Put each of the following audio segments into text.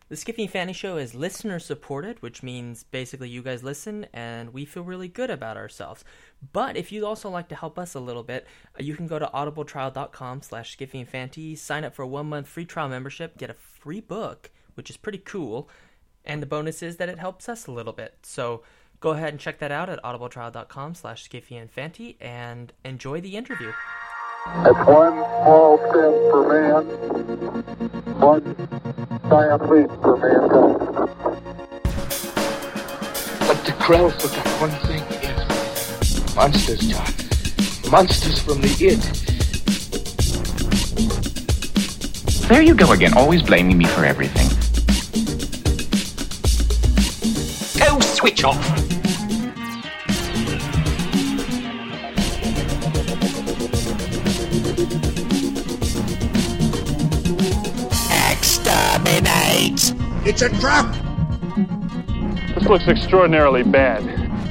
The Skiffy and Fanny Show is listener supported, which means basically you guys listen and we feel really good about ourselves. But if you'd also like to help us a little bit, you can go to audibletrial.com/skiffyandfanty, sign up for a 1-month free trial membership, get a free book, which is pretty cool. And the bonus is that it helps us a little bit. So go ahead and check that out at audibletrial.com/skiffyandfanty and enjoy the interview. It's one small step for man, one giant leap for mankind. But the Krell forgot one thing, is monsters, John. Monsters from the id. There you go again, always blaming me for everything. Go switch off! Exterminate! It's a trap! This looks extraordinarily bad.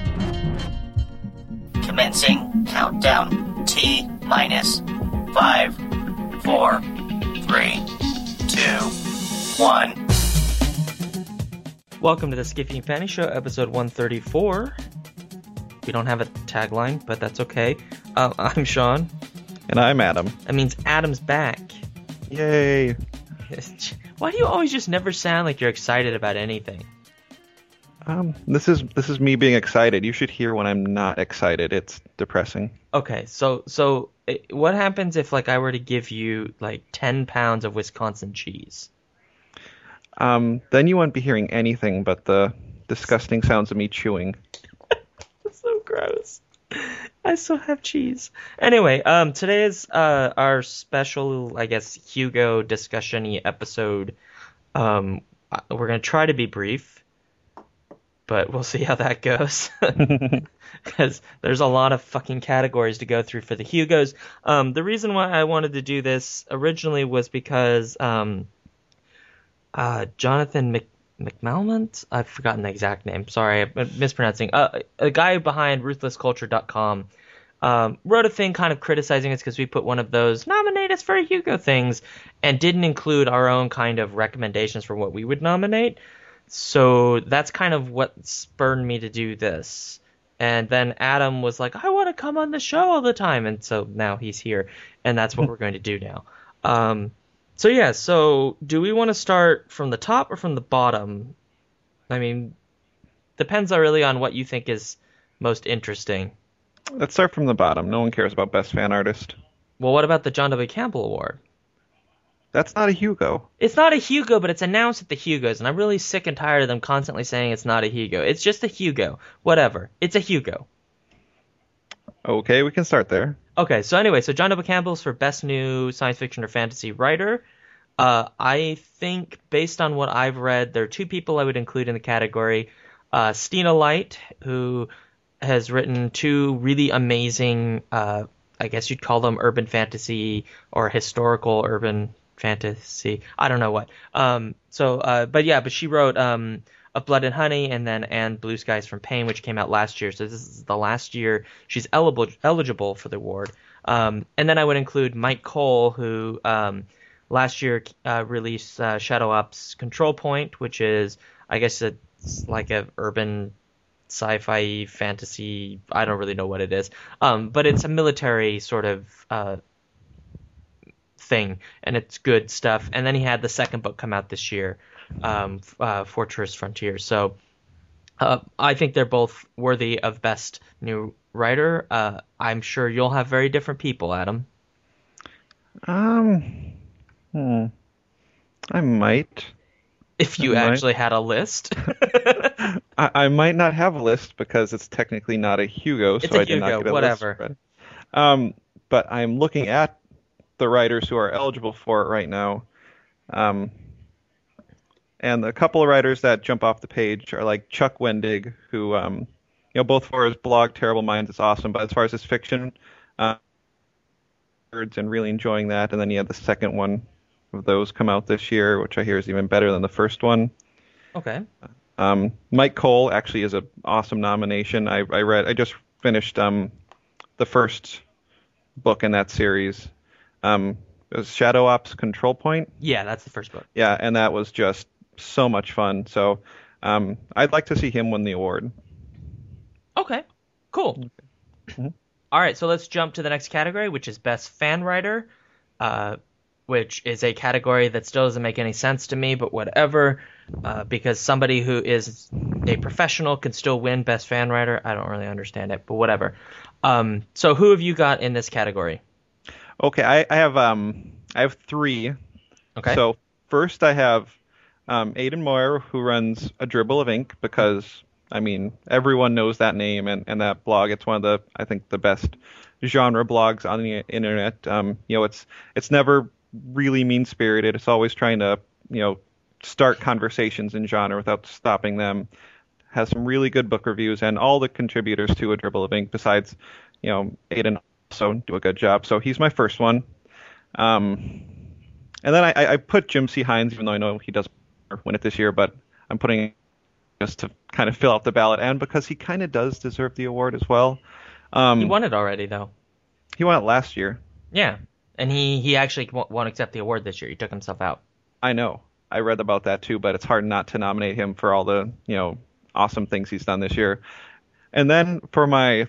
Commencing countdown. T minus 5, 4, 3, 2, 1. Welcome to the Skiffy and Fanny Show, episode 134. We don't have a tagline, but that's okay. I'm Sean. And I'm Adam. That means Adam's back. Yay! Why do you always just never sound like you're excited about anything? This is me being excited. You should hear when I'm not excited. It's depressing. Okay, so what happens if I were to give you 10 pounds of Wisconsin cheese? Then you won't be hearing anything but the disgusting sounds of me chewing. That's so gross. I still have cheese. Anyway, today is our special, I guess, Hugo discussion-y episode. We're going to try to be brief, but we'll see how that goes. Because there's a lot of fucking categories to go through for the Hugos. The reason why I wanted to do this originally was because Jonathan McMalmont? I've forgotten the exact name. Sorry, I'm mispronouncing. A guy behind RuthlessCulture.com wrote a thing kind of criticizing us because we put one of those nominate us for a Hugo things and didn't include our own kind of recommendations for what we would nominate. So that's kind of what spurred me to do this. And then Adam was like, I want to come on the show all the time. And so now he's here. And that's what we're going to do now. So do we want to start from the top or from the bottom? I mean, depends really on what you think is most interesting. Let's start from the bottom. No one cares about Best Fan Artist. Well, what about the John W. Campbell Award? That's not a Hugo. It's not a Hugo, but it's announced at the Hugos, and I'm really sick and tired of them constantly saying it's not a Hugo. It's just a Hugo. Whatever. It's a Hugo. Okay, we can start there. Okay, so John W. Campbell's for Best New Science Fiction or Fantasy Writer. I think, based on what I've read, there are two people I would include in the category. Stina Light, who has written two really amazing, I guess you'd call them urban fantasy or historical urban fantasy. I don't know what. But she wrote Of Blood and Honey and then Blue Skies from Pain, which came out last year. So this is the last year she's eligible for the award. And then I would include Mike Cole, who last year released Shadow Ops Control Point, which is, I guess it's like a urban sci-fi fantasy. I don't really know what it is. But it's a military sort of thing, and it's good stuff. And then he had the second book come out this year, Fortress Frontier. So I think they're both worthy of Best New Writer. I'm sure you'll have very different people, Adam. I might. If you actually had a list. I might not have a list because it's technically not a Hugo, so I did not get a whatever. list. But I'm looking at the writers who are eligible for it right now. And a couple of writers that jump off the page are like Chuck Wendig, who, both for his blog, Terrible Minds, is awesome, but as far as his fiction, and really enjoying that. And then he had the second one of those come out this year, which I hear is even better than the first one. Okay. Mike Cole actually is an awesome nomination. I just finished the first book in that series. It was Shadow Ops Control Point. Yeah, that's the first book. Yeah, and that was just so much fun. So I'd like to see him win the award. Okay, cool. All right, so let's jump to the next category, which is Best Fan Writer, which is a category that still doesn't make any sense to me, but whatever, because somebody who is a professional can still win Best Fan Writer. I don't really understand it, but whatever. So who have you got in this category? Okay, I have three. Okay. So first I have Aidan Moyer, who runs A Dribble of Ink, because I mean everyone knows that name and that blog. It's one of the, I think, the best genre blogs on the internet. It's never really mean-spirited. It's always trying to start conversations in genre without stopping them. Has some really good book reviews, and all the contributors to A Dribble of Ink besides Aidan also do a good job. So he's my first one. And then I put Jim C. Hines, even though I know he doesn't win it this year, but I'm putting it just to kind of fill out the ballot, and because he kind of does deserve the award as well. He won it already, though. He won it last year. Yeah, and he actually won't accept the award this year. He took himself out. I know. I read about that too, but it's hard not to nominate him for all the awesome things he's done this year. And then for my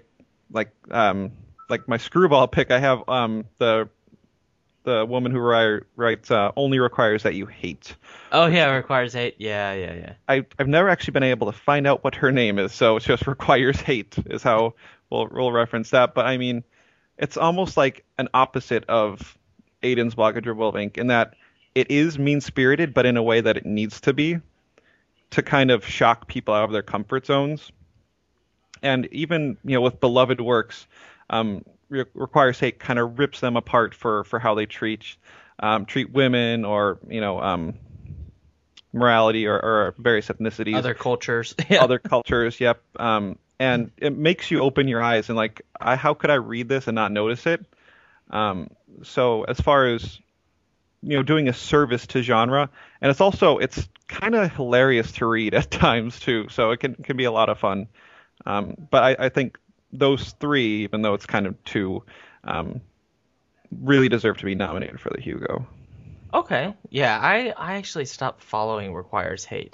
my screwball pick, I have the woman who writes Only Requires That You Hate. Oh yeah, Requires Hate. Yeah. I've never actually been able to find out what her name is, so it's just Requires Hate is how we'll reference that. But I mean, it's almost like an opposite of Aidan's blog, A Dribble of Ink, in that it is mean-spirited, but in a way that it needs to be, to kind of shock people out of their comfort zones. And even with beloved works, Requires Hate kind of rips them apart for how they treat women, or morality, or various ethnicities, other cultures. Other cultures. Yep. And it makes you open your eyes and like, how could I read this and not notice it? So as far as doing a service to genre, and it's kind of hilarious to read at times too, so it can be a lot of fun. But I think those three, even though it's kind of two, really deserve to be nominated for the Hugo. Okay, yeah, I actually stopped following Requires Hate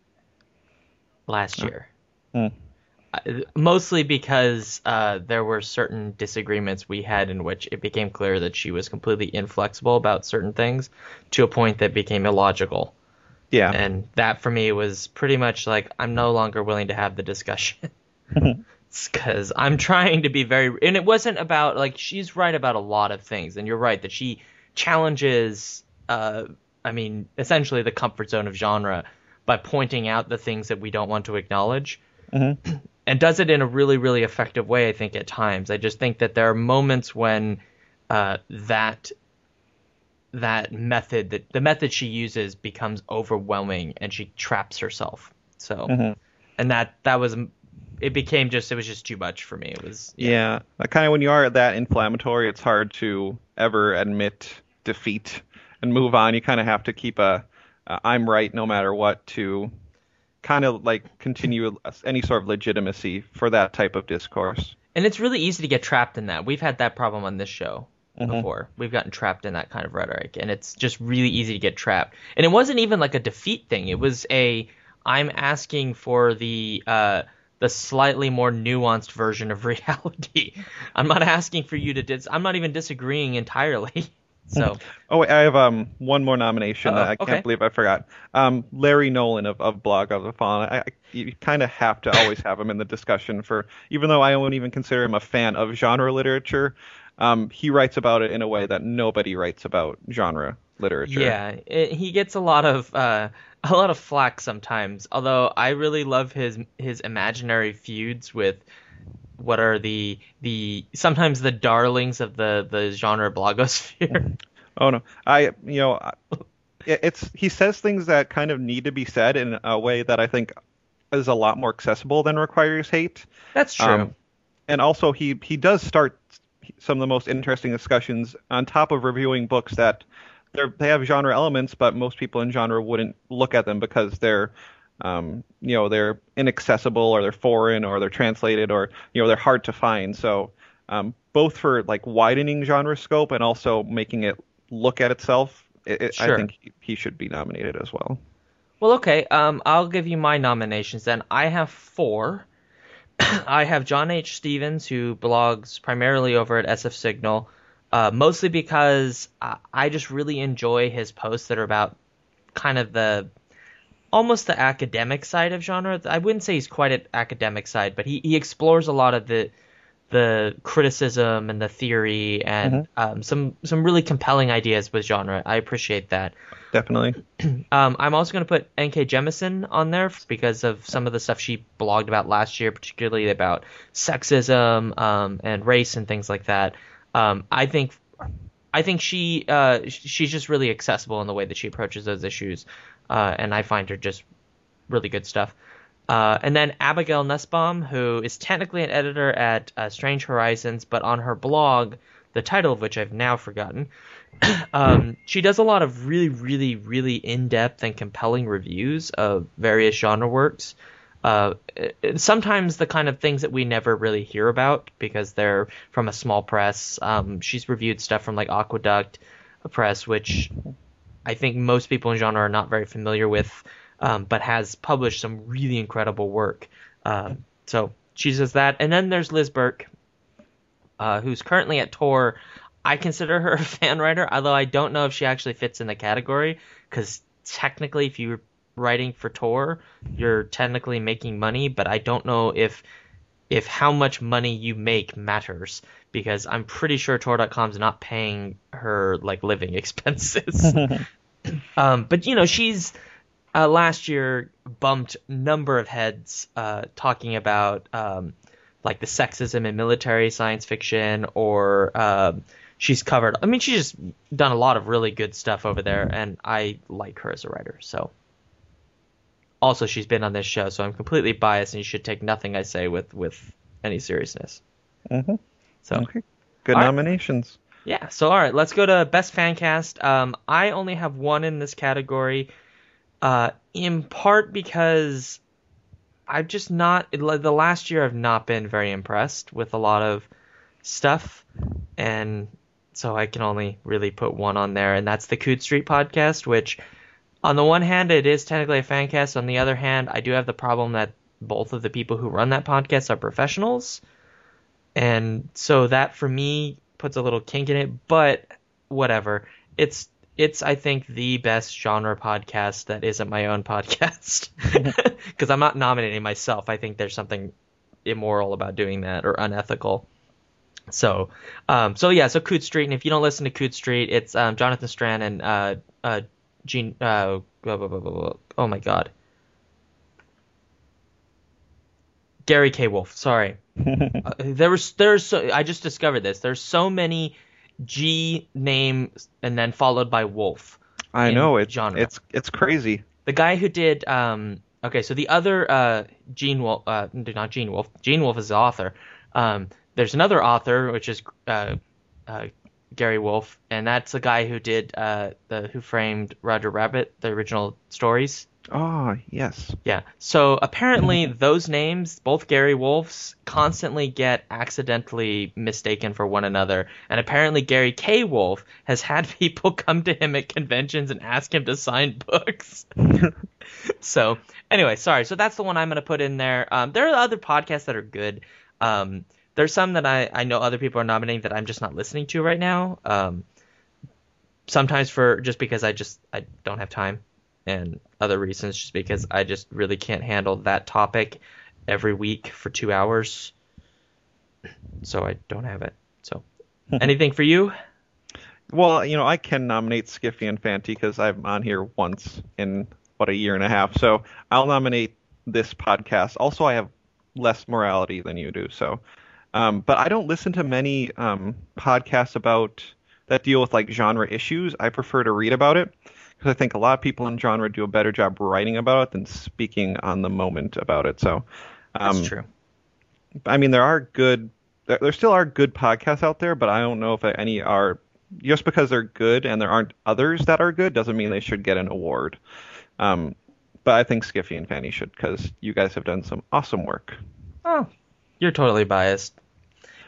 last year. Mostly because there were certain disagreements we had in which it became clear that she was completely inflexible about certain things to a point that became illogical. Yeah. And that for me was pretty much like, I'm no longer willing to have the discussion. Because I'm trying to be and it wasn't about, like, she's right about a lot of things, and you're right that she challenges, essentially the comfort zone of genre by pointing out the things that we don't want to acknowledge. Mm-hmm. And does it in a really, really effective way, I think, at times. I just think that there are moments when that method, the method she uses, becomes overwhelming and she traps herself. So, and that was, it was just too much for me. It was, yeah. Kind of when you are that inflammatory, it's hard to ever admit defeat and move on. You kind of have to keep I'm right no matter what to kind of like continue any sort of legitimacy for that type of discourse. And it's really easy to get trapped in that. We've had that problem on this show before. We've gotten trapped in that kind of rhetoric, and it's just really easy to get trapped. And it wasn't even like a defeat thing. It was I'm asking for the slightly more nuanced version of reality. I'm not asking for you to I'm not even disagreeing entirely. So. Oh, wait, I have one more nomination that I can't believe I forgot. Larry Nolan of Blog of the Fallen. You kind of have to always have him in the discussion even though I won't even consider him a fan of genre literature. He writes about it in a way that nobody writes about genre literature. Yeah, he gets a lot of flack sometimes. Although I really love his imaginary feuds with what are the sometimes the darlings of the genre blogosphere. Oh no, he says things that kind of need to be said in a way that I think is a lot more accessible than Requires Hate. That's true. And also he does start some of the most interesting discussions on top of reviewing books that they have genre elements, but most people in genre wouldn't look at them because they're they're inaccessible, or they're foreign, or they're translated, or they're hard to find. So both for like widening genre scope and also making it look at itself, Sure. I think he should be nominated as well. Well, okay. I'll give you my nominations then. I have 4. I have John H. Stevens, who blogs primarily over at SF Signal, mostly because I just really enjoy his posts that are about kind of almost the academic side of genre. I wouldn't say he's quite at academic side, but he explores a lot of the criticism and the theory and some really compelling ideas with genre. I appreciate that. Definitely. I'm also going to put N.K. Jemisin on there because of some of the stuff she blogged about last year, particularly about sexism and race and things like that. I think she's just really accessible in the way that she approaches those issues, and I find her just really good stuff. And then Abigail Nussbaum, who is technically an editor at Strange Horizons, but on her blog, the title of which I've now forgotten, she does a lot of really, really, really in-depth and compelling reviews of various genre works. Sometimes the kind of things that we never really hear about because they're from a small press. She's reviewed stuff from like Aqueduct Press, which I think most people in genre are not very familiar with, but has published some really incredible work. So she says that. And then there's Liz Burke, who's currently at Tor. I consider her a fan writer, although I don't know if she actually fits in the category, because technically if you're writing for Tor, you're technically making money, but I don't know if how much money you make matters, because I'm pretty sure Tor.com's not paying her like living expenses. But you know, she's last year bumped number of heads talking about like the sexism in military science fiction, or she's covered, I mean, she's just done a lot of really good stuff over there, and I like her as a writer. So also she's been on this show, so I'm completely biased, and you should take nothing I say with any seriousness. So Okay. Good nominations. Yeah, so all right, let's go to Best Fan Cast. I only have 1 in this category, in part because I've just not, the last year I've not been very impressed with a lot of stuff, and so I can only really put 1 on there, and that's the Coode Street podcast, which on the one hand it is technically a fan cast, on the other hand I do have the problem that both of the people who run that podcast are professionals, and so that for me puts a little kink in it, but whatever. It's I think the best genre podcast that isn't my own podcast, because I'm not nominating myself. I think there's something immoral about doing that, or unethical. So so Coode Street, and if you don't listen to Coode Street, it's Jonathan Strand and Gene. Oh my God, Gary K. Wolf. Sorry, there's so, I just discovered this. There's so many G names and then followed by Wolf. I know it's genre. It's crazy. The guy who did okay, so the other Gene Wolf, not Gene Wolf. Gene Wolf is the author. There's another author, which is Gary Wolf, and that's the guy who did Who Framed Roger Rabbit, the original stories. Oh, yes. Yeah. So apparently those names, both Gary Wolf's, constantly get accidentally mistaken for one another. And apparently Gary K. Wolf has had people come to him at conventions and ask him to sign books. So anyway, sorry. So that's the one I'm going to put in there. There are other podcasts that are good. There's some that I know other people are nominating that I'm just not listening to right now. Sometimes just because I don't have time, and other reasons just because I just really can't handle that topic every week for 2 hours. So I don't have it. So anything for you? Well, you know, I can nominate Skiffy and Fanty because I'm on here once in a year and a half. So I'll nominate this podcast. Also, I have less morality than you do. So, but I don't listen to many podcasts that deal with like genre issues. I prefer to read about it, because I think a lot of people in genre do a better job writing about it than speaking on the moment about it. So that's true. I mean, there still are good podcasts out there, but I don't know if any are. Just because they're good and there aren't others that are good doesn't mean they should get an award. But I think Skiffy and Fanny should, because you guys have done some awesome work. Oh, you're totally biased.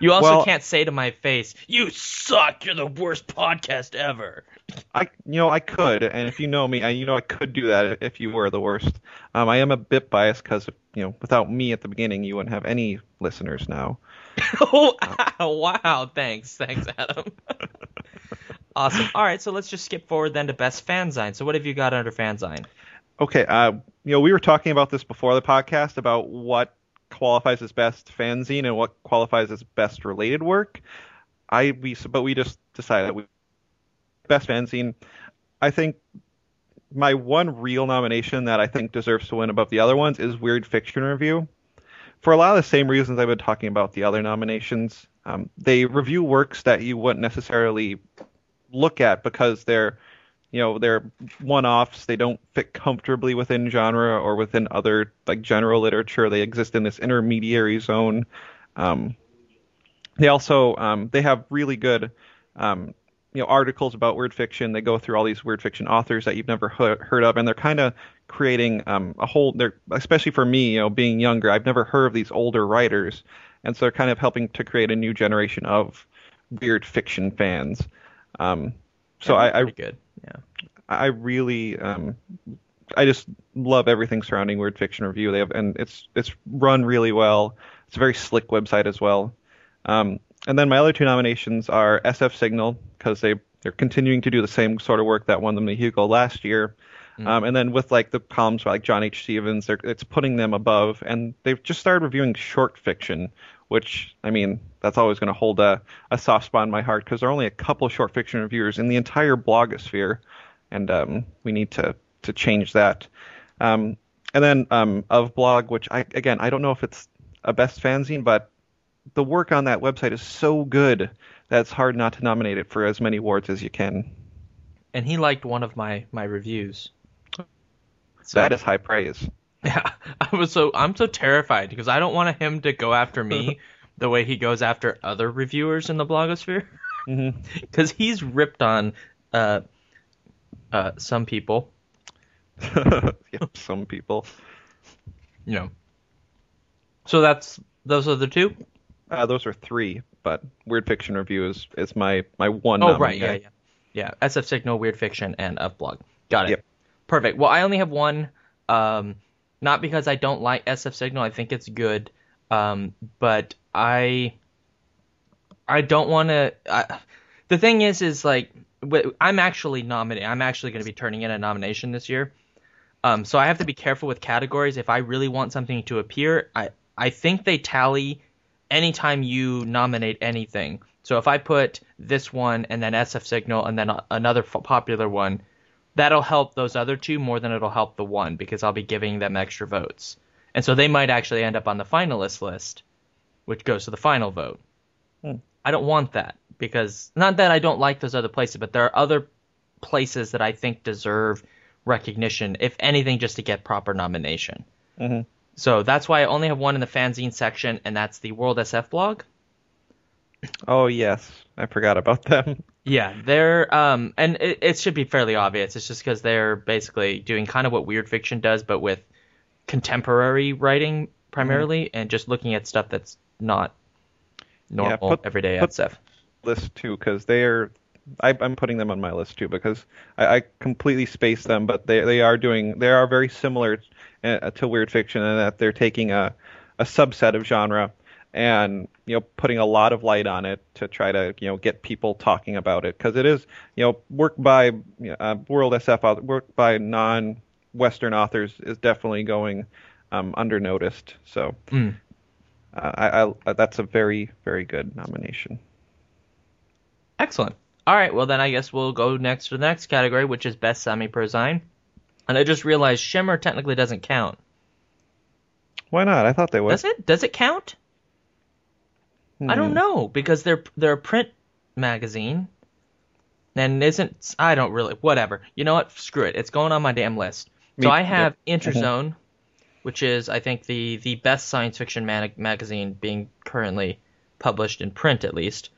You also Well- can't say to my face, "You suck. You're the worst podcast ever." I could, and if you know me, I could do that if you were the worst. I am a bit biased because, without me at the beginning, you wouldn't have any listeners now. Oh, wow. Thanks, Adam. Awesome. All right, so let's just skip forward then to best fanzine. So what have you got under fanzine? Okay, we were talking about this before the podcast about what qualifies as best fanzine and what qualifies as best related work. But we just decided best fanzine. I think my one real nomination that I think deserves to win above the other ones is Weird Fiction Review. For a lot of the same reasons I've been talking about the other nominations. They review works that you wouldn't necessarily look at because they're one-offs. They don't fit comfortably within genre or within other like general literature. They exist in this intermediary zone. They also they have really good articles about weird fiction. They go through all these weird fiction authors that you've never heard of, and they're kind of creating a whole. They're especially for me, being younger, I've never heard of these older writers, and so they're kind of helping to create a new generation of weird fiction fans. So Pretty good. Yeah. I really I just love everything surrounding Weird Fiction Review. And it's run really well. It's a very slick website as well. And then my other two nominations are SF Signal, because they're continuing to do the same sort of work that won them the Hugo last year. And then with like the columns by like John H. Stevens, it's putting them above. And they've just started reviewing short fiction, which, I mean, that's always going to hold a soft spot in my heart, because there are only a couple of short fiction reviewers in the entire blogosphere, and we need to change that. And then of Blog, which I don't know if it's a best fanzine, but the work on that website is so good that it's hard not to nominate it for as many awards as you can. And he liked one of my reviews. So that is high praise. Yeah, I'm so terrified because I don't want him to go after me the way he goes after other reviewers in the blogosphere. Because he's ripped on some people. Yep, some people. So those are the two? Those are three, but Weird Fiction Review is my one. Oh, right, yeah. SF Signal, Weird Fiction, and of Blog. Got it. Yep. Perfect. Well, I only have one. Not because I don't like SF Signal. I think it's good. But I don't want to. The thing is like I'm actually nominated. I'm actually going to be turning in a nomination this year. So I have to be careful with categories. If I really want something to appear, I think they tally anytime you nominate anything. So if I put this one and then SF Signal and then another popular one, that'll help those other two more than it'll help the one, because I'll be giving them extra votes. And so they might actually end up on the finalist list, which goes to the final vote. I don't want that, because not that I don't like those other places, but there are other places that I think deserve recognition, if anything, just to get proper nomination. So that's why I only have one in the fanzine section, and that's the World SF blog. Oh, yes. I forgot about them. Yeah, they're and it should be fairly obvious. It's just because they're basically doing kind of what Weird Fiction does, but with contemporary writing primarily, and just looking at stuff that's not normal everyday SF. List too, because I'm putting them on my list too, because I completely spaced them, but they are very similar to Weird Fiction in that they're taking a subset of genre and putting a lot of light on it to try to get people talking about it, because it is work by World SF work by non-Western authors is definitely going under-noticed. So I that's a very, very good nomination. Excellent. All right, well then I guess we'll go next to the next category, which is best semi-prozine. And I just realized Shimmer technically doesn't count. Why not? I thought they would. Does it count? I don't know, because they're a print magazine, and I don't really, whatever. You know what? Screw it. It's going on my damn list. So I have Interzone, which is, I think, the best science fiction magazine being currently published in print, at least.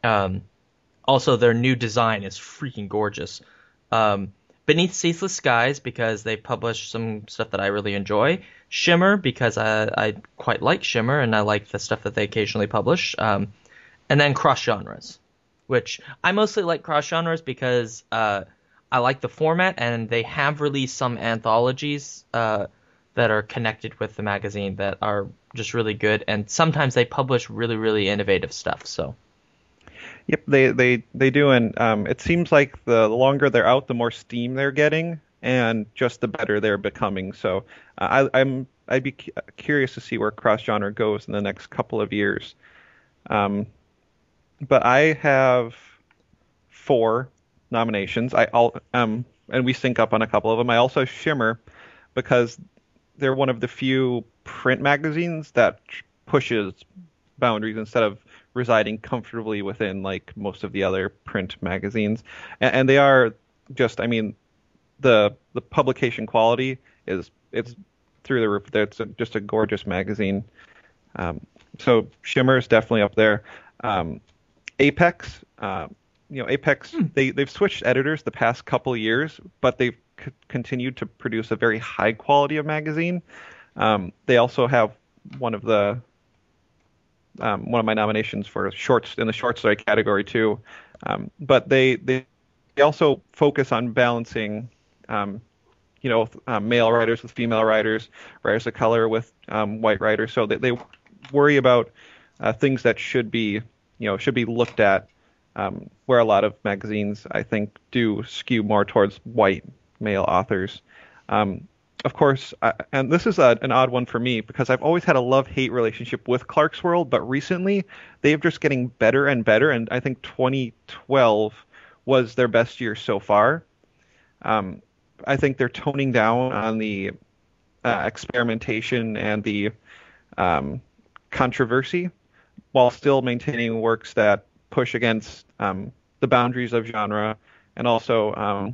Also, their new design is freaking gorgeous. Beneath Ceaseless Skies, because they publish some stuff that I really enjoy. Shimmer, because I quite like Shimmer, and I like the stuff that they occasionally publish. And then cross genres, which I mostly like cross genres because I like the format, and they have released some anthologies that are connected with the magazine that are just really good, and sometimes they publish really, really innovative stuff. So. Yep, they do, and it seems like the longer they're out, the more steam they're getting, and just the better they're becoming. So I'd be curious to see where cross genre goes in the next couple of years. But I have 4 nominations. And we sync up on a couple of them. I also have Shimmer because they're one of the few print magazines that pushes boundaries instead of residing comfortably within like most of the other print magazines. And they are just, I mean, the publication quality it's through the roof. It's just a gorgeous magazine. So Shimmer is definitely up there. Apex, Apex, they've switched editors the past couple of years, but they've continued to produce a very high quality of magazine. They also have one of my nominations for shorts in the short story category too. But they also focus on balancing, male writers with female writers of color with white writers. So they worry about things that should be looked at, where a lot of magazines, I think, do skew more towards white male authors. Of course, and this is an odd one for me because I've always had a love-hate relationship with Clarkesworld, but recently they've just getting better and better, and I think 2012 was their best year so far. I think they're toning down on the experimentation and the controversy while still maintaining works that push against the boundaries of genre and also,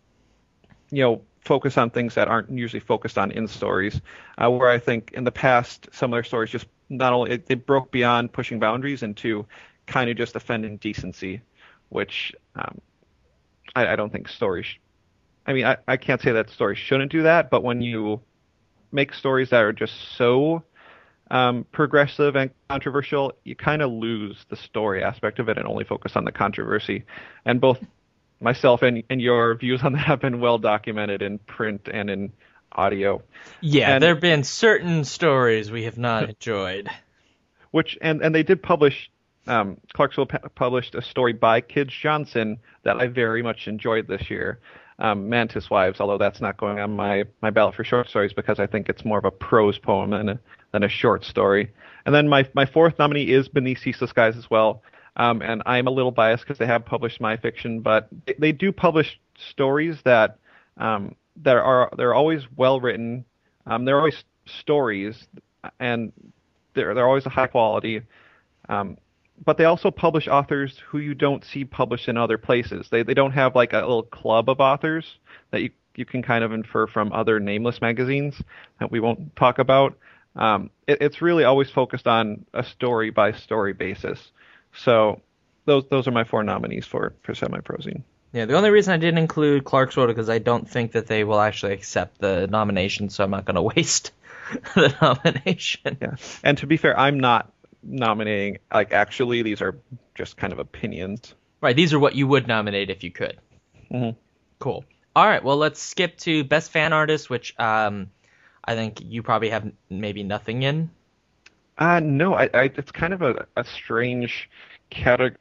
focus on things that aren't usually focused on in stories, where I think in the past some of their stories just not only they broke beyond pushing boundaries into kind of just offending decency, which I don't think stories. I can't say that stories shouldn't do that, but when you make stories that are just so progressive and controversial, you kind of lose the story aspect of it and only focus on the controversy. And both myself and your views on that have been well documented in print and in audio. Yeah, there have been certain stories we have not enjoyed. And they did publish, Clarksville published a story by Kij Johnson that I very much enjoyed this year, Mantis Wives, although that's not going on my ballot for short stories because I think it's more of a prose poem than a short story. And then my 4th nominee is Beneath Ceaseless Skies as well. And I'm a little biased because they have published my fiction, but they do publish stories that they're always well written. They're always stories, and they're always a high quality. But they also publish authors who you don't see published in other places. They don't have like a little club of authors that you can kind of infer from other nameless magazines that we won't talk about. It's really always focused on a story by story basis. So those are my 4 nominees for semi-prozine. Yeah, the only reason I didn't include Clarksworld is because I don't think that they will actually accept the nomination, so I'm not going to waste the nomination. Yeah, and to be fair, I'm not nominating. Like, actually, these are just kind of opinions. Right, these are what you would nominate if you could. Mm-hmm. Cool. All right, well, let's skip to Best Fan Artist, which I think you probably have maybe nothing in. No, it's kind of a strange category.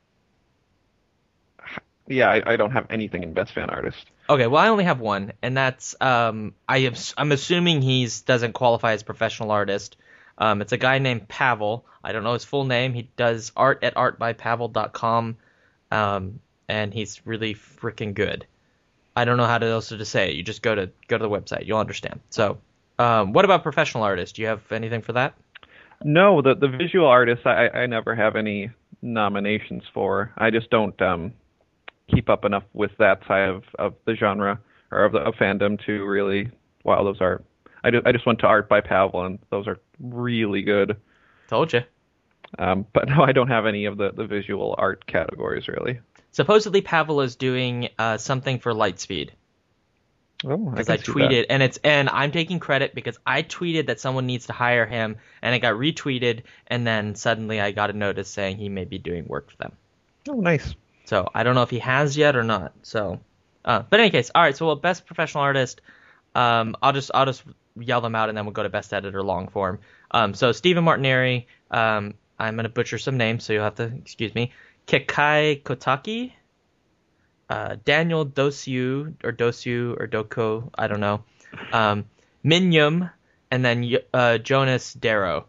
Yeah, I don't have anything in Best Fan Artist. Okay, well, I only have one, and that's I'm assuming he doesn't qualify as professional artist. It's a guy named Pavel. I don't know his full name. He does art at artbypavel.com, and he's really freaking good. I don't know how else to say it. You just go to the website. You'll understand. So, what about professional artist? Do you have anything for that? No, the visual artists I never have any nominations for. I just don't keep up enough with that side of the genre or of fandom to really. Wow, those are. I just went to Art by Pavel, and those are really good. Told you. But no, I don't have any of the visual art categories really. Supposedly Pavel is doing something for Lightspeed. Oh, because I tweeted, and I'm taking credit because I tweeted that someone needs to hire him, and it got retweeted, and then suddenly I got a notice saying he may be doing work for them. Oh, nice. So I don't know if he has yet or not. So, but in any case, all right. So best professional artist. I'll just yell them out, and then we'll go to best editor long form. So Stephen Martineri. I'm gonna butcher some names, so you'll have to excuse me. Kekai Kotaki. Daniel Dosiu or Doko, I don't know. Min Yum, and then Jonas Darrow.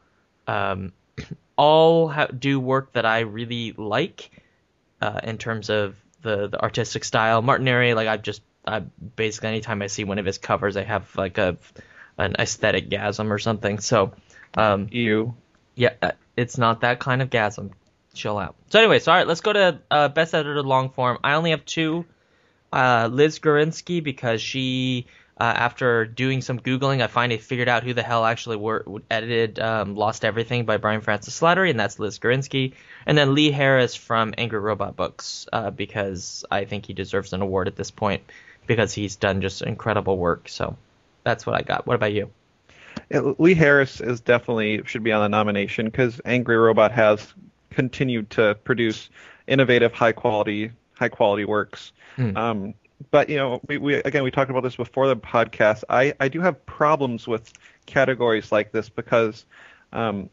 All do work that I really like in terms of the artistic style. Martineri, like I basically anytime I see one of his covers, I have like an aesthetic gasm or something. So, You. yeah, it's not that kind of gasm. Chill out. So anyway, all right, let's go to best editor long form. I only have two. Liz Gorinsky, because she, after doing some Googling, I finally figured out who the hell actually edited Lost Everything by Brian Francis Slattery, and that's Liz Gorinsky. And then Lee Harris from Angry Robot Books, because I think he deserves an award at this point, because he's done just incredible work. So that's what I got. What about you? Yeah, Lee Harris should be on the nomination because Angry Robot has continued to produce innovative, high quality works. But we talked about this before the podcast. I do have problems with categories like this because the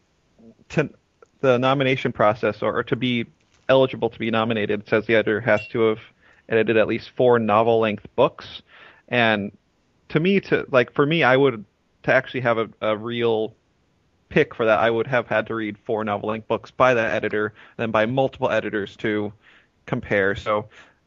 nomination process, or to be eligible to be nominated, says the editor has to have edited at least 4 novel-length books. And for me, I would, to actually have a real pick for that, I would have had to read 4 novel-length books by that editor, then by multiple editors to compare. So,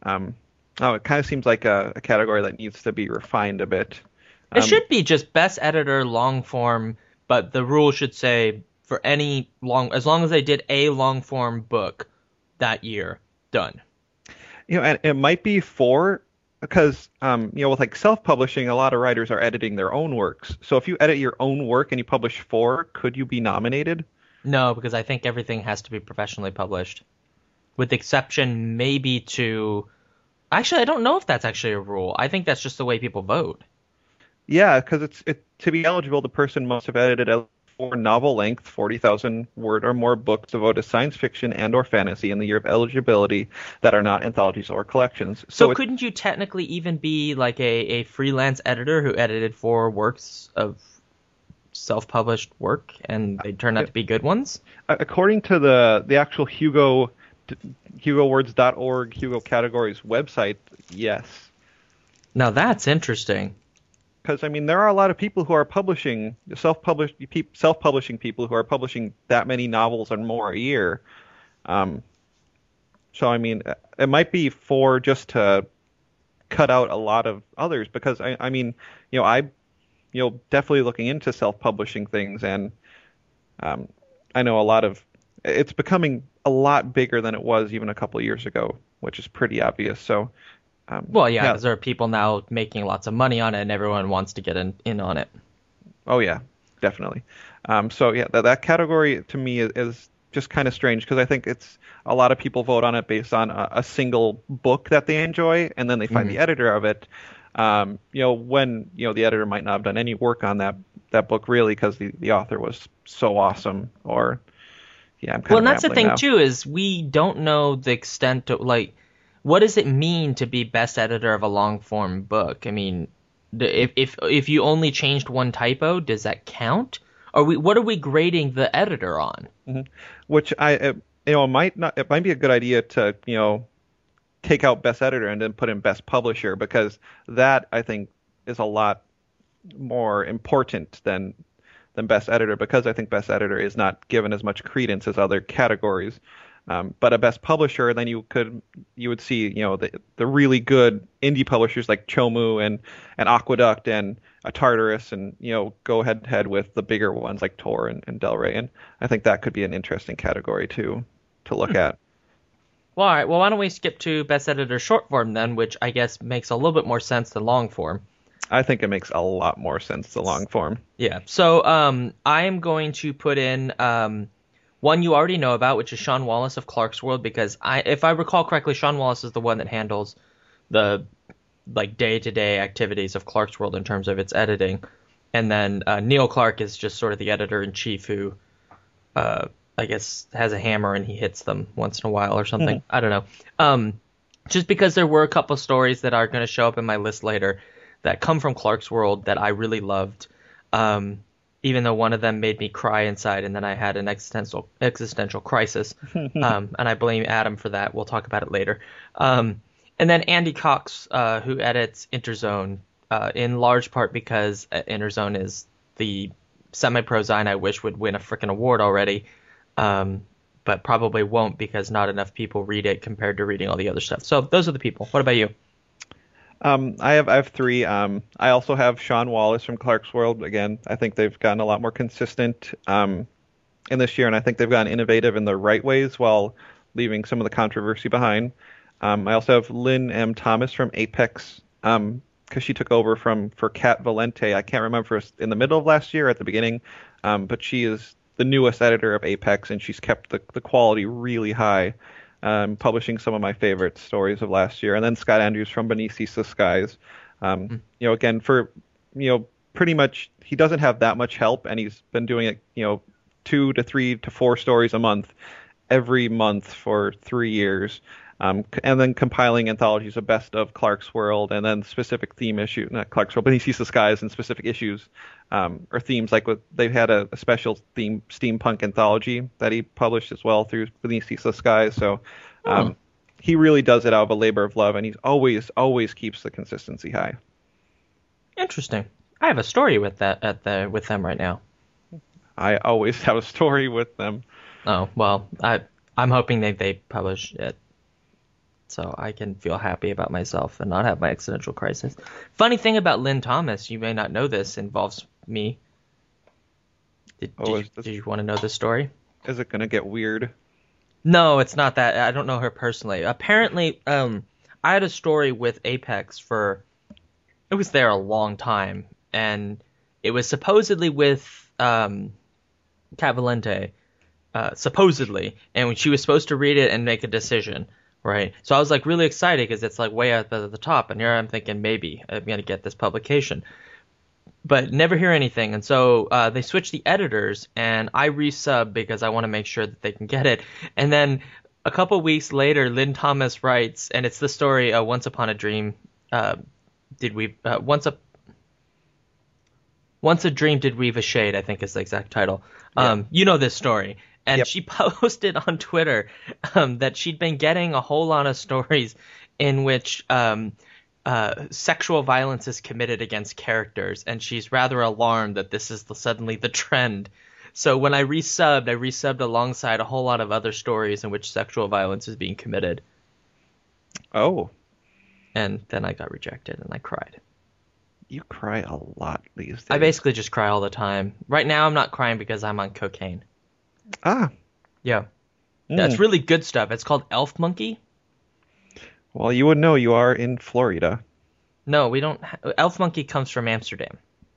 it kind of seems like a category that needs to be refined a bit. It should be just best editor long form, but the rule should say for as long as they did a long form book that year, done. And it might be 4. Because, with like self-publishing, a lot of writers are editing their own works. So if you edit your own work and you publish 4, could you be nominated? No, because I think everything has to be professionally published. With exception maybe to... Actually, I don't know if that's actually a rule. I think that's just the way people vote. Yeah, because to be eligible, the person must have edited a 4 novel-length, 40,000 word or more books devoted to science fiction and or fantasy in the year of eligibility that are not anthologies or collections. So couldn't you technically even be like a freelance editor who edited 4 works of self-published work and they turned out to be good ones? According to the actual HugoWords.org Hugo Categories website, yes. Now that's interesting. Because, there are a lot of people who are publishing, self-publishing people who are publishing that many novels and more a year. So, it might be for just to cut out a lot of others. Because, I'm definitely looking into self-publishing things. And I know it's becoming a lot bigger than it was even a couple of years ago, which is pretty obvious. So... because there are people now making lots of money on it, and everyone wants to get in on it. Oh, yeah, definitely. That category to me is just kind of strange because I think it's a lot of people vote on it based on a single book that they enjoy, and then they find the editor of it. When the editor might not have done any work on that book really because the author was so awesome. Or I'm kind of and that's the thing now. too, is we don't know the extent of what does it mean to be best editor of a long form book? If you only changed one typo, does that count? What are we grading the editor on? Mm-hmm. Which it might be a good idea to take out best editor and then put in best publisher, because that I think is a lot more important than best editor, because I think best editor is not given as much credence as other categories. But a best publisher, then you would see the really good indie publishers like Chomu and Aqueduct and Tartarus, and go head to head with the bigger ones like Tor and Del Rey, and I think that could be an interesting category to look at. Well, all right. Well, why don't we skip to best editor short form then, which I guess makes a little bit more sense than long form. I think it makes a lot more sense to long form. Yeah. So I am going to put in one you already know about, which is Sean Wallace of Clark's World, because if I recall correctly, Sean Wallace is the one that handles the like day-to-day activities of Clarkesworld in terms of its editing. And then Neil Clark is just sort of the editor-in-chief who, I guess, has a hammer and he hits them once in a while or something. I don't know. Just because there were a couple stories that are going to show up in my list later that come from Clarkesworld that I really loved, even though one of them made me cry inside and then I had an existential crisis. And I blame Adam for that. We'll talk about it later. And then Andy Cox, who edits Interzone, in large part because Interzone is the semi-pro zine I wish would win a frickin' award already, but probably won't because not enough people read it compared to reading all the other stuff. So those are the people. What about you? I have three. I also have Sean Wallace from Clarkesworld. Again, I think they've gotten a lot more consistent in this year, and I think they've gotten innovative in the right ways while leaving some of the controversy behind. I also have Lynn M. Thomas from Apex, because she took over for Kat Valente. I can't remember if it was in the middle of last year or at the beginning, but she is the newest editor of Apex, and she's kept the quality really high, publishing some of my favorite stories of last year. And then Scott Andrews from Beneath the Skies. Again, for pretty much he doesn't have that much help, and he's been doing it 2 to 3 to 4 stories a month every month for 3 years. And then compiling anthologies of best of Clarkesworld, and then specific theme issue, not Clarkesworld, but he sees the skies and specific issues or themes. Like they've had a special theme steampunk anthology that he published as well through Beneath the Skies. So he really does it out of a labor of love, and he's always keeps the consistency high. Interesting. I have a story with that with them right now. I always have a story with them. Oh well, I'm hoping they publish it, so I can feel happy about myself and not have my existential crisis. Funny thing about Lynn Thomas, you may not know this, involves me. Did you want to know this story? Is it going to get weird? No, it's not that. I don't know her personally. Apparently, I had a story with Apex it was there a long time, and it was supposedly with Kat Valente, supposedly, and when she was supposed to read it and make a decision. Right. So I was like really excited because it's like way up at the top. And here I'm thinking maybe I'm going to get this publication. But never hear anything. And so they switched the editors and I resub because I want to make sure that they can get it. And then a couple weeks later, Lynn Thomas writes, and it's the story Once Upon a Dream. Once a Dream Did Weave a Shade, I think is the exact title. Yeah. You know this story. And she posted on Twitter that she'd been getting a whole lot of stories in which sexual violence is committed against characters, and she's rather alarmed that this is suddenly the trend. So when I resubbed alongside a whole lot of other stories in which sexual violence is being committed. Oh. And then I got rejected, and I cried. You cry a lot these days. I basically just cry all the time. Right now I'm not crying because I'm on cocaine. Ah. Yeah. That's really good stuff. It's called Elf Monkey. Well, you would know, you are in Florida. No, we don't. Elf Monkey comes from Amsterdam.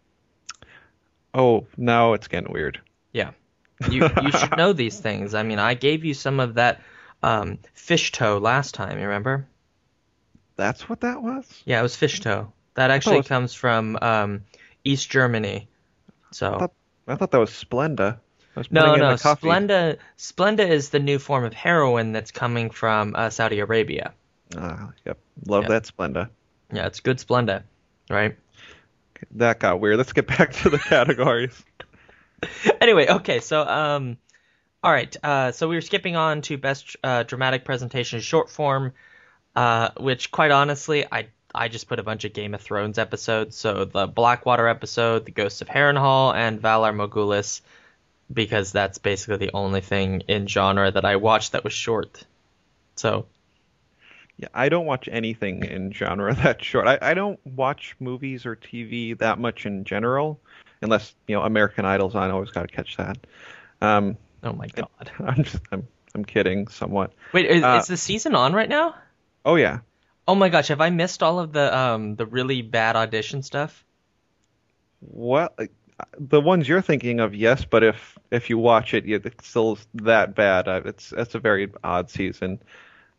Oh, now it's getting weird. Yeah. You should know these things. I mean, I gave you some of that fish toe last time, you remember? That's what that was? Yeah, it was fish toe. That actually comes from East Germany. So I thought that was Splenda. No, Splenda is the new form of heroin that's coming from Saudi Arabia. Yep. Love that Splenda. Yeah, it's good Splenda, right? That got weird. Let's get back to the categories. Anyway, okay, so all right, so we were skipping on to best dramatic presentation short form, which quite honestly, I just put a bunch of Game of Thrones episodes, so the Blackwater episode, the Ghosts of Harrenhal, and Valar Morghulis, because that's basically the only thing in genre that I watched that was short. So yeah, I don't watch anything in genre that's short. I don't watch movies or TV that much in general, unless American Idol's on. I always got to catch that. Oh my god! I'm kidding somewhat. Wait, is the season on right now? Oh yeah. Oh my gosh, have I missed all of the really bad audition stuff? What? The ones you're thinking of, yes, but if you watch it, it's still that bad. It's a very odd season.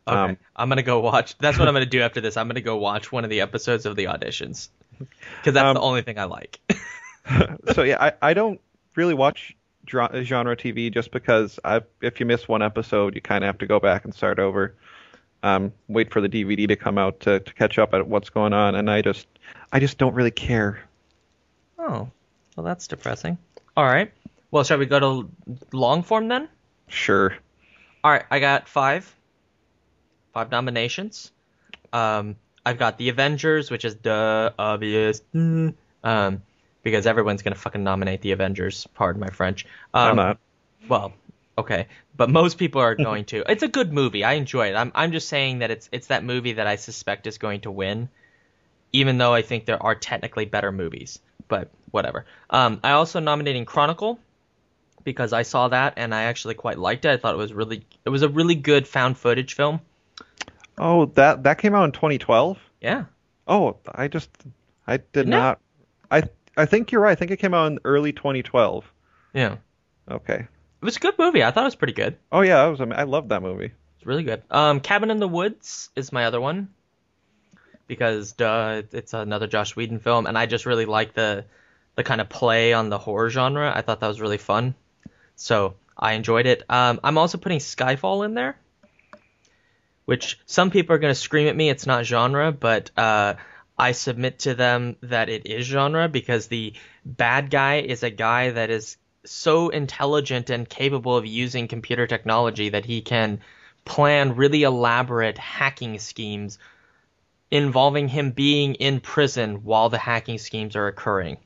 Okay. I'm gonna go watch. That's what I'm gonna do after this. I'm gonna go watch one of the episodes of the auditions because that's the only thing I like. So yeah, I don't really watch genre TV just because if you miss one episode, you kind of have to go back and start over. Wait for the DVD to come out to catch up at what's going on, and I just don't really care. Oh, well, that's depressing. All right. Well, shall we go to long form then? Sure. All right, I got five nominations. I've got The Avengers, which is obvious, because everyone's gonna fucking nominate The Avengers. Pardon my French. I'm not. Well, okay, but most people are going to. It's a good movie. I enjoy it. I'm just saying that it's that movie that I suspect is going to win, even though I think there are technically better movies. But whatever. I also nominating Chronicle because I saw that and I actually quite liked it. I thought it was a really good found footage film. Oh, that came out in 2012? Yeah. Oh, I did not. I think you're right. I think it came out in early 2012. Yeah. Okay. It was a good movie. I thought it was pretty good. Oh yeah, I loved that movie. It's really good. Cabin in the Woods is my other one because it's another Joss Whedon film, and I just really like the kind of play on the horror genre. I thought that was really fun, so I enjoyed it. I'm also putting Skyfall in there, which some people are going to scream at me. It's not genre, but I submit to them that it is genre because the bad guy is a guy that is so intelligent and capable of using computer technology that he can plan really elaborate hacking schemes involving him being in prison while the hacking schemes are occurring.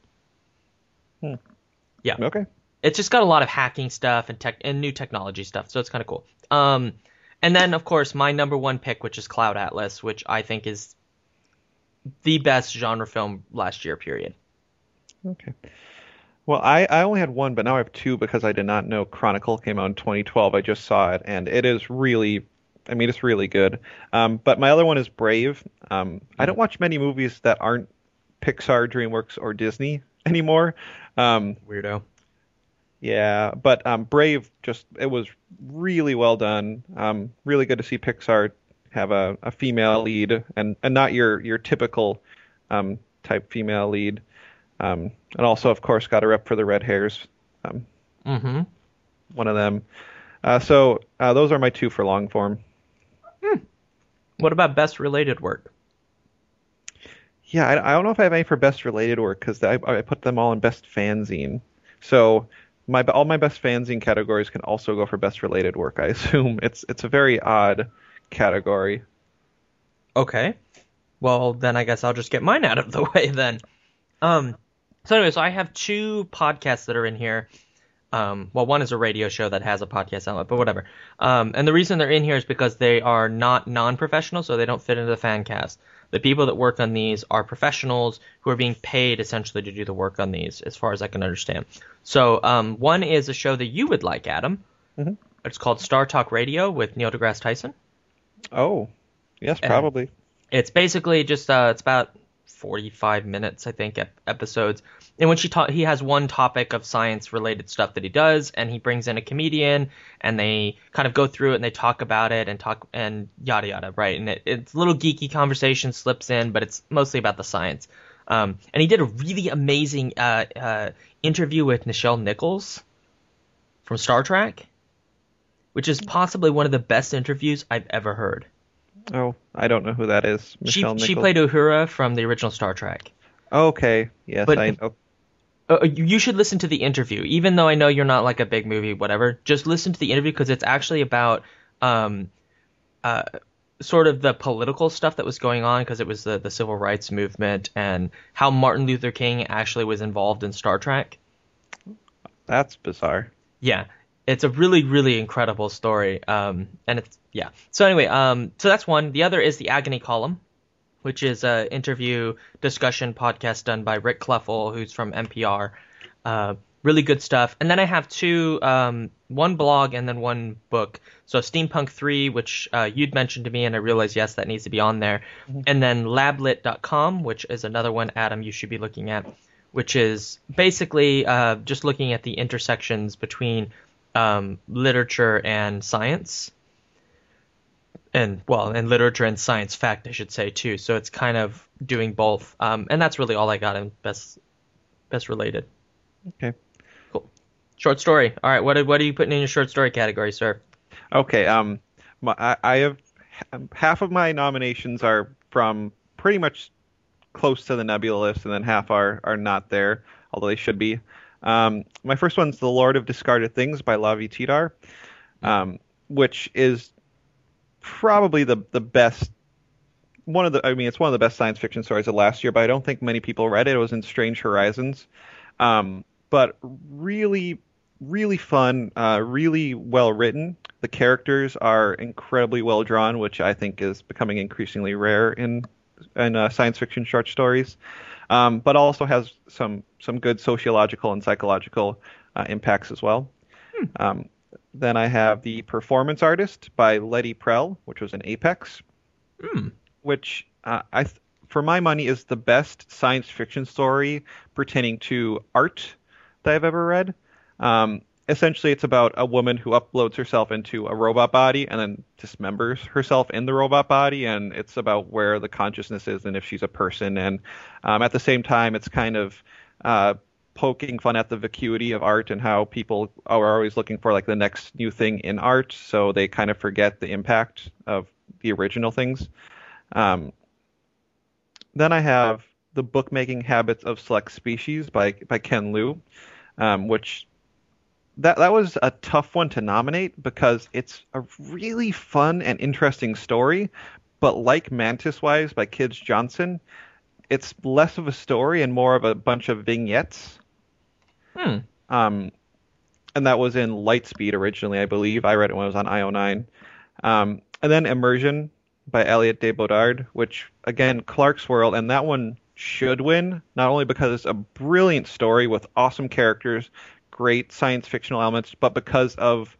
Yeah. Okay. It's just got a lot of hacking stuff and new technology stuff, so it's kind of cool. And then, of course, my number one pick, which is Cloud Atlas, which I think is the best genre film last year, period. Okay. Well, I only had one, but now I have two because I did not know Chronicle came out in 2012. I just saw it, and it is really, it's really good. But my other one is Brave. I don't watch many movies that aren't Pixar, DreamWorks, or Disney anymore. Weirdo. Yeah, but Brave, it was really well done. Really good to see Pixar have a female lead and not your typical type female lead. And also, of course, got a rep for the red hairs. One of them. So those are my two for long form. What about best related work? Yeah, I don't know if I have any for best related work because I put them all in best fanzine. So all my best fanzine categories can also go for best related work. I assume it's a very odd category. Okay. Well, then I guess I'll just get mine out of the way then. So anyways, I have two podcasts that are in here. Well, one is a radio show that has a podcast outlet, but whatever. And the reason they're in here is because they are not non-professional, so they don't fit into the fan cast. The people that work on these are professionals who are being paid essentially to do the work on these, as far as I can understand. So one is a show that you would like, Adam. Mm-hmm. It's called Star Talk Radio with Neil deGrasse Tyson. Oh, yes, probably. And it's basically just it's about 45 minutes, I think, episodes in which he has one topic of science-related stuff that he does, and he brings in a comedian, and they kind of go through it, and they talk about it, and yada yada, right? And it's a little geeky conversation slips in, but it's mostly about the science. And he did a really amazing interview with Nichelle Nichols from Star Trek, which is possibly one of the best interviews I've ever heard. Oh, I don't know who that is. She played Uhura from the original Star Trek. Okay, yes, but I know. You should listen to the interview, even though I know you're not like a big movie, whatever. Just listen to the interview because it's actually about sort of the political stuff that was going on because it was the civil rights movement and how Martin Luther King actually was involved in Star Trek. That's bizarre. Yeah. It's a really, really incredible story. And it's, yeah. So anyway, so that's one. The other is the Agony Column, which is an interview discussion podcast done by Rick Kleffel, who's from NPR. Really good stuff. And then I have two, one blog and then one book. So Steampunk 3, which you'd mentioned to me, and I realized, yes, that needs to be on there. Mm-hmm. And then lablit.com, which is another one, Adam, you should be looking at, which is basically just looking at the intersections between literature and science. and literature and science fact, I should say too. So it's kind of doing both. And that's really all I got in best related. Okay. Cool. Short story. All right. What are you putting in your short story category, sir? Okay. I have half of my nominations are from pretty much close to the Nebula list, and then half are not there, although they should be. My first one's The Lord of Discarded Things by Lavi Tidar, which is probably the best. It's one of the best science fiction stories of last year, but I don't think many people read it. It was in Strange Horizons, but really, really fun, really well written. The characters are incredibly well drawn, which I think is becoming increasingly rare in science fiction short stories. But also has some good sociological and psychological impacts as well. Then I have The Performance Artist by Letty Prell, which was in Apex, which for my money is the best science fiction story pertaining to art that I've ever read. Essentially, it's about a woman who uploads herself into a robot body and then dismembers herself in the robot body, and it's about where the consciousness is and if she's a person. And at the same time, it's kind of poking fun at the vacuity of art and how people are always looking for like the next new thing in art, so they kind of forget the impact of the original things. Then I have The Bookmaking Habits of Select Species by Ken Liu, which that was a tough one to nominate because it's a really fun and interesting story, but like Mantis Wives by Kids Johnson, it's less of a story and more of a bunch of vignettes. And that was in Lightspeed originally, I believe. I read it when it was on IO9. And then Immersion by Elliot de Bodard, which, again, Clark's World, and that one should win, not only because it's a brilliant story with awesome characters, great science fictional elements, but because of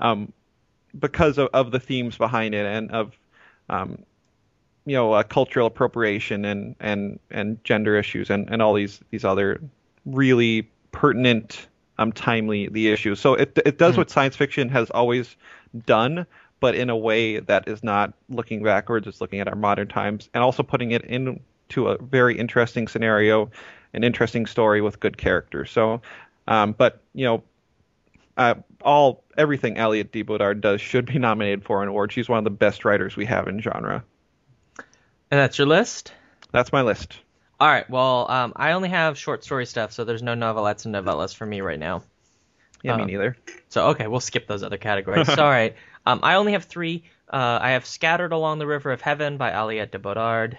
the themes behind it and of cultural appropriation and gender issues and all these other really pertinent, timely the issues. So it does what science fiction has always done, but in a way that is not looking backwards. It's looking at our modern times and also putting it into a very interesting scenario, an interesting story with good characters. So. But everything Elliot de Bodard does should be nominated for an award. She's one of the best writers we have in genre. And that's your list? That's my list. All right. Well, I only have short story stuff, so there's no novelettes and novellas for me right now. Yeah, me neither. So, okay, we'll skip those other categories. All right. I only have 3. I have Scattered Along the River of Heaven by Aliette de Bodard.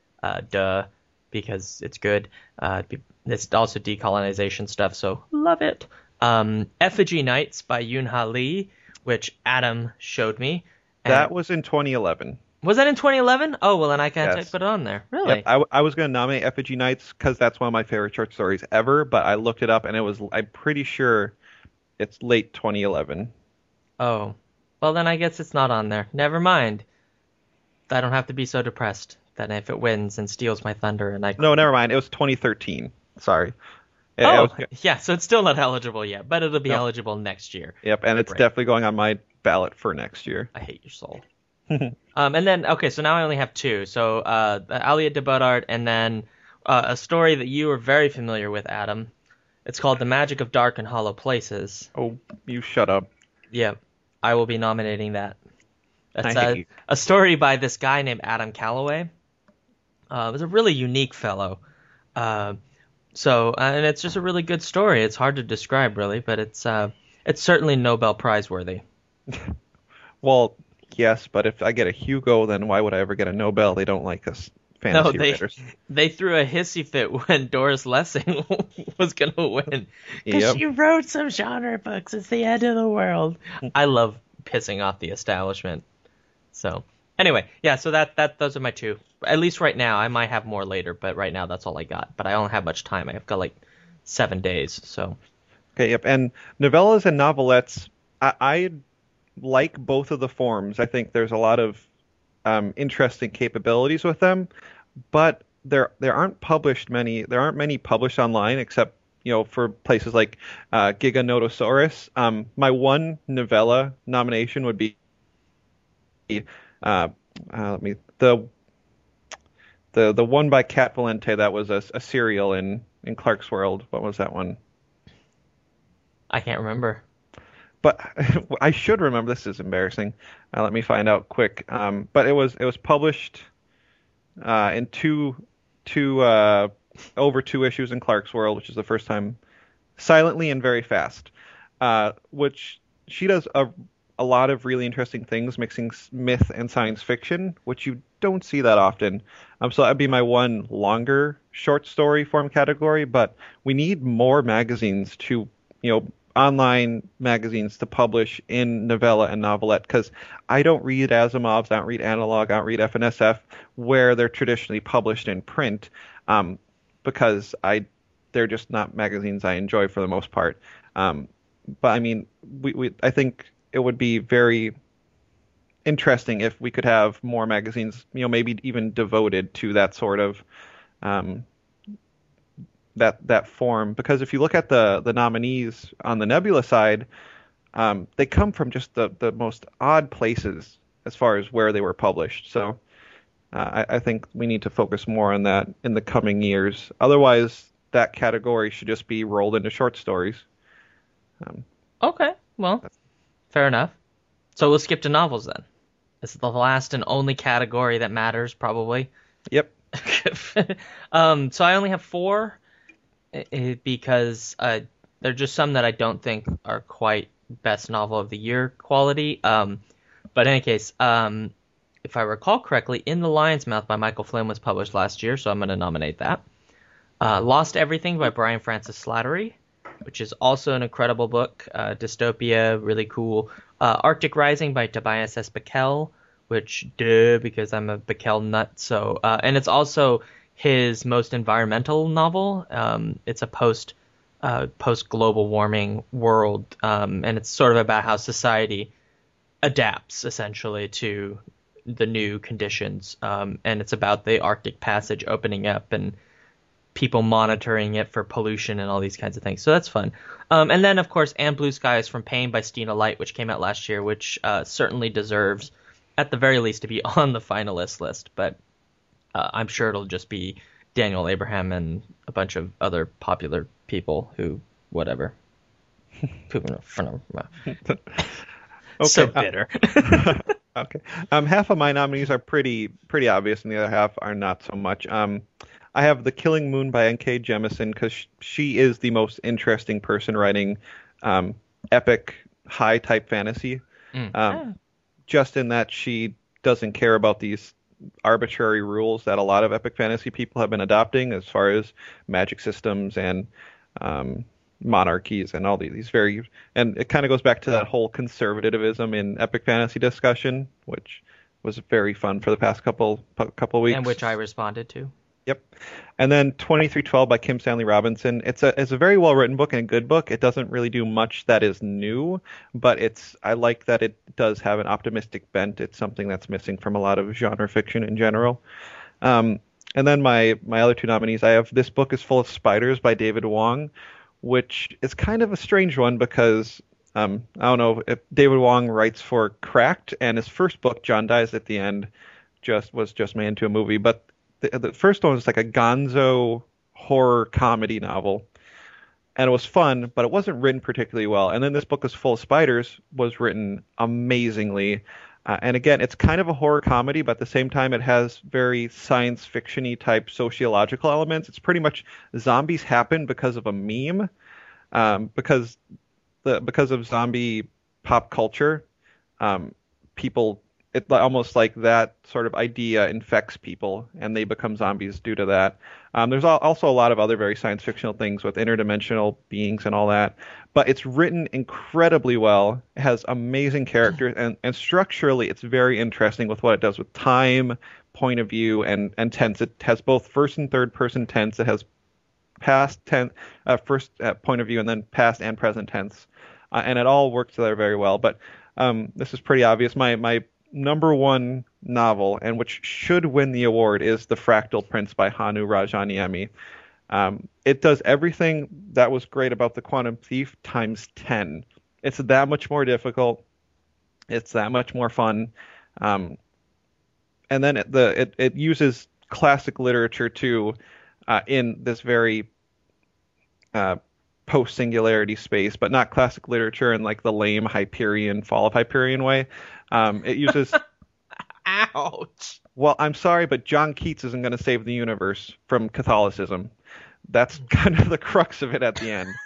Because it's good. It's also decolonization stuff, so love it. Effigy Nights by Yoon-Ha Lee, which Adam showed me. That was in 2011. Was that in 2011? Oh, well, then I can't Yes. put it on there. Really? Yep, I was going to nominate Effigy Nights because that's one of my favorite short stories ever, but I looked it up and I'm pretty sure it's late 2011. Oh. Well, then I guess it's not on there. Never mind. I don't have to be so depressed that if it wins and steals my thunder and I... No, never mind. It was 2013. Sorry. Yeah, so it's still not eligible yet, but it'll be eligible next year. Yep, and it's definitely going on my ballot for next year. I hate your soul. And then, okay, so now I only have 2. So, Aliette de Bodard, and then a story that you are very familiar with, Adam. It's called The Magic of Dark and Hollow Places. Oh, you shut up. Yeah, I will be nominating that. That's I hate you. a story by this guy named Adam Calloway. It was a really unique fellow. And it's just a really good story. It's hard to describe, really, but it's certainly Nobel Prize worthy. Well, yes, but if I get a Hugo, then why would I ever get a Nobel? They don't like us fantasy writers. They threw a hissy fit when Doris Lessing was going to win. Because she wrote some genre books. It's the end of the world. I love pissing off the establishment. So, anyway, yeah, so those are my 2. At least right now. I might have more later, but right now that's all I got. But I don't have much time. I've got like 7 days, so. Okay, yep. And novellas and novelettes, I like both of the forms. I think there's a lot of interesting capabilities with them, but there aren't many published online except for places like Giganotosaurus. My one novella nomination would be Let me the one by Cat Valente that was a serial in Clark's World. What was that one? I can't remember. But I should remember. This is embarrassing. Let me find out quick. But it was published in over two issues in Clark's World, which is the first time, silently and very fast. Which she does a lot of really interesting things, mixing myth and science fiction, which you don't see that often. So that'd be my one longer short story form category. But we need more magazines to, online magazines to publish in novella and novelette, because I don't read Asimov's, I don't read Analog, I don't read FNSF where they're traditionally published in print, because they're just not magazines I enjoy for the most part. But I mean, I think it would be very interesting if we could have more magazines, maybe even devoted to that sort of that form. Because if you look at the nominees on the Nebula side, they come from just the most odd places as far as where they were published. So I think we need to focus more on that in the coming years. Otherwise, that category should just be rolled into short stories. Okay, well, fair enough. So we'll skip to novels then. This is the last and only category that matters, probably. Yep. So I only have 4 because they're just some that I don't think are quite best novel of the year quality. But in any case, if I recall correctly, In the Lion's Mouth by Michael Flynn was published last year, so I'm going to nominate that. Lost Everything by Brian Francis Slattery, which is also an incredible book. Dystopia, really cool. Arctic Rising by Tobias S. Bickel, which, because I'm a Bickel nut. So, and it's also his most environmental novel. It's a post global warming world, and it's sort of about how society adapts essentially to the new conditions. And it's about the Arctic Passage opening up and people monitoring it for pollution and all these kinds of things. So that's fun. And then, of course, And Blue Skies from Pain by Stina Light, which came out last year, which certainly deserves, at the very least, to be on the finalist list. But I'm sure it'll just be Daniel Abraham and a bunch of other popular people who, whatever. So bitter. Okay. Half of my nominees are pretty obvious, and the other half are not so much. I have The Killing Moon by N.K. Jemisin because she is the most interesting person writing epic, high-type fantasy. Just in that she doesn't care about these arbitrary rules that a lot of epic fantasy people have been adopting as far as magic systems and monarchies and all these very... And it kind of goes back to that whole conservatism in epic fantasy discussion, which was very fun for the past couple weeks. And which I responded to. Yep. And then 2312 by Kim Stanley Robinson. It's a very well written book and a good book. It doesn't really do much that is new, but I like that it does have an optimistic bent. It's something that's missing from a lot of genre fiction in general. And then my other 2 nominees, I have This Book is Full of Spiders by David Wong, which is kind of a strange one because I don't know if David Wong writes for Cracked, and his first book, John Dies at the End, was made into a movie, but the first one was like a gonzo horror comedy novel, and it was fun, but it wasn't written particularly well. And then This Book is Full of Spiders was written amazingly. And again, it's kind of a horror comedy, but at the same time, it has very science fiction-y type sociological elements. It's pretty much zombies happen because of a meme, because of zombie pop culture. People... It almost like that sort of idea infects people, and they become zombies due to that. There's also a lot of other very science fictional things with interdimensional beings and all that. But it's written incredibly well. It has amazing characters, and structurally it's very interesting with what it does with time, point of view, and tense. It has both first and third person tense. It has past tense, first point of view, and then past and present tense. And it all works together very well. But this is pretty obvious. My number 1 novel, and which should win the award, is The Fractal Prince by Hanu Rajaniemi. It does everything that was great about The Quantum Thief times 10. It's that much more difficult. It's that much more fun. and then it uses classic literature too, in this very post-singularity space, but not classic literature in like the lame Hyperion, Fall of Hyperion way. It uses. Ouch. Well, I'm sorry, but John Keats isn't going to save the universe from Catholicism. That's kind of the crux of it at the end.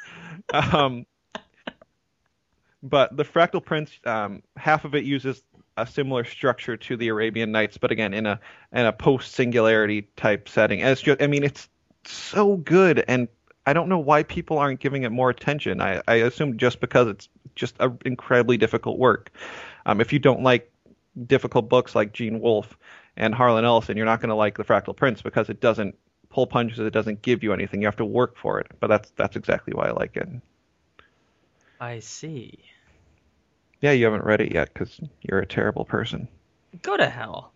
But the Fractal Prince, half of it uses a similar structure to the Arabian Nights, but again in a post-singularity type setting. And it's just, I mean, it's so good, and I don't know why people aren't giving it more attention. I assume just because it's just an incredibly difficult work. If you don't like difficult books like Gene Wolfe and Harlan Ellison, you're not going to like The Fractal Prince because it doesn't pull punches. It doesn't give you anything. You have to work for it. But that's exactly why I like it. I see. Yeah, you haven't read it yet because you're a terrible person. Go to hell.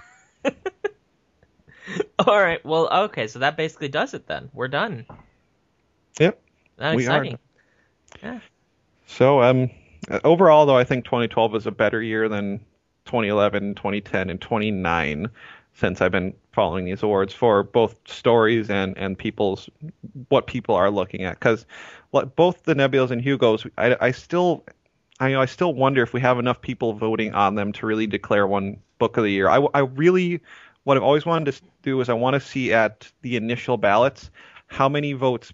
All right. Well, okay. So that basically does it then. We're done. Yep. That's exciting. Yeah. So, overall, though, I think 2012 was a better year than 2011, 2010, and 2009 since I've been following these awards for both stories and what people are looking at. Because both the Nebulas and Hugos, I still wonder if we have enough people voting on them to really declare one book of the year. What I've always wanted to do is I want to see at the initial ballots how many votes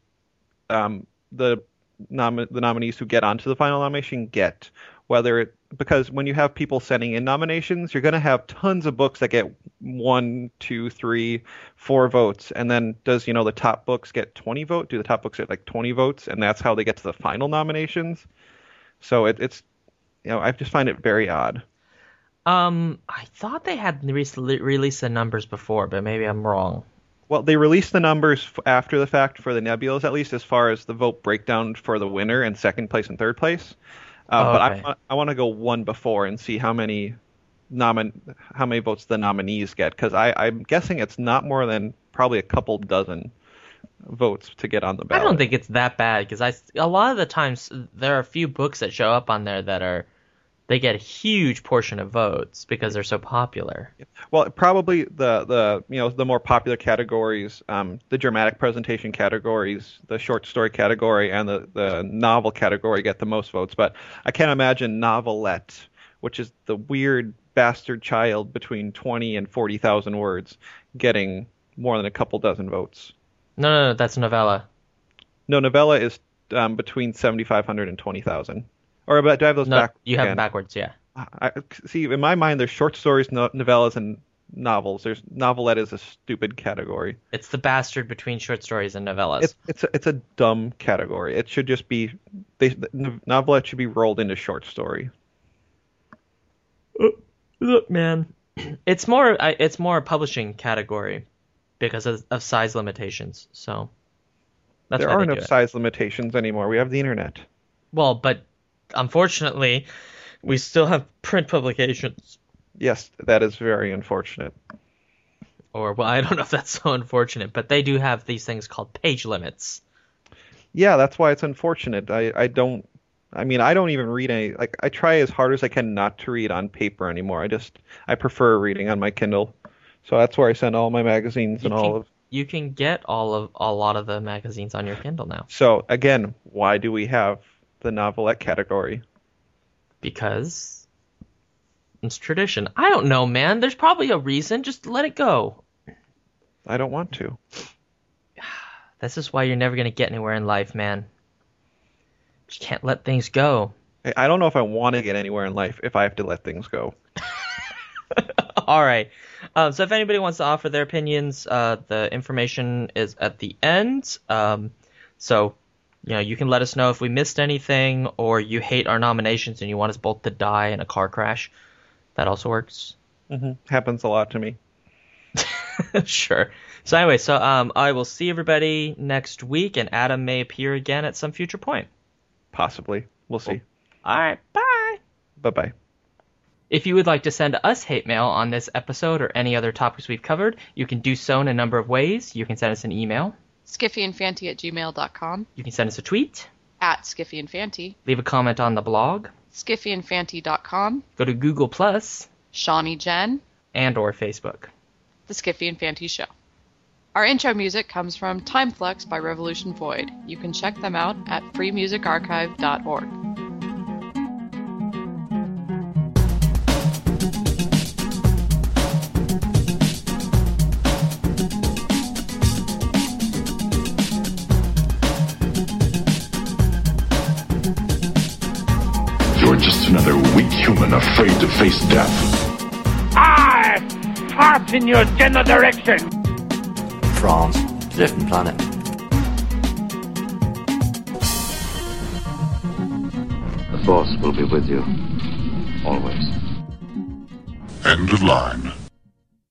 the nominees who get onto the final nomination get. Because when you have people sending in nominations, you're going to have tons of books that get 1, 2, 3, 4 votes. And then does, the top books get 20 votes? Do the top books get like 20 votes? And that's how they get to the final nominations. So it's, I just find it very odd. I thought they had released the numbers before, but maybe I'm wrong. Well, they released the numbers after the fact for the Nebulas, at least as far as the vote breakdown for the winner and second place and third place. But I want to go one before and see how many votes the nominees get, because I'm guessing it's not more than probably a couple dozen votes to get on the ballot. I don't think it's that bad, because a lot of the times there are a few books that show up on there that they get a huge portion of votes because they're so popular. Well, probably the more popular categories, the dramatic presentation categories, the short story category, and the novel category get the most votes. But I can't imagine novelette, which is the weird bastard child between 20 and 40,000 words, getting more than a couple dozen votes. No, that's novella. No, novella is between 7,500 and 20,000. Or do I have those backwards? You have them backwards, yeah. See, in my mind, there's short stories, novellas, and novels. Novelette is a stupid category. It's the bastard between short stories and novellas. It's a dumb category. It should just be novelette should be rolled into short story. Look, man, it's more a publishing category because of size limitations. So there aren't enough size limitations anymore. We have the internet. Well, but unfortunately, we still have print publications. Yes, that is very unfortunate. Or, well, I don't know if that's so unfortunate, but they do have these things called page limits. Yeah, that's why it's unfortunate. I don't even read any, like, I try as hard as I can not to read on paper anymore. I prefer reading on my Kindle. So that's where I send all my magazines You can get a lot of the magazines on your Kindle now. So, again, why do we have the novelette category? Because it's tradition. I don't know, man. There's probably a reason. Just let it go. I don't want to. This is why you're never going to get anywhere in life, man. Just can't let things go. I don't know if I want to get anywhere in life if I have to let things go. All right. So if anybody wants to offer their opinions, the information is at the end. So you can let us know if we missed anything, or you hate our nominations and you want us both to die in a car crash. That also works. Mm-hmm. Happens a lot to me. Sure. So anyway, I will see everybody next week, and Adam may appear again at some future point. Possibly. We'll see. All right. Bye. Bye-bye. If you would like to send us hate mail on this episode or any other topics we've covered, you can do so in a number of ways. You can send us an email. SkiffyandFanty@gmail.com. You can send us a tweet. @SkiffyandFanty. Leave a comment on the blog. SkiffyandFanty.com. Go to Google+. Shawnee Jen. and or Facebook. The Skiffy and Fanty Show. Our intro music comes from Time Flux by Revolution Void. You can check them out at freemusicarchive.org. You're just another weak human afraid to face death. I fart in your general direction. France, a different planet. The Force will be with you, always. End of line.